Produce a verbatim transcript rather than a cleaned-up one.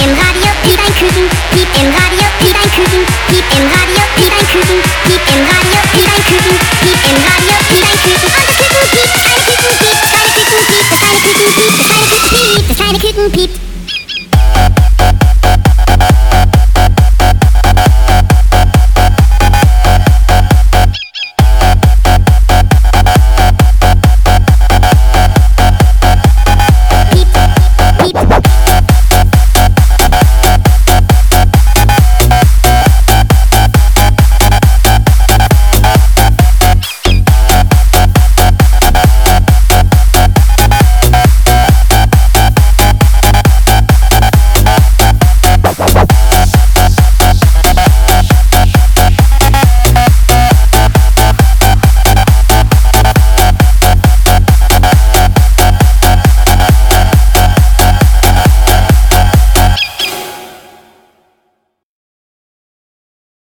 im Radio, piep ein Küken, piep im Radio, piep ein Küken, piep im Radio, piep ein Küken, piep im Radio, piep ein Küken, piep im Radio, piep ein Küken. Und das Küken piept, das kleine Küken piept, das kleine Küken piept, das kleine Küken piept, das kleine Küken piept, das kleine Küken piept.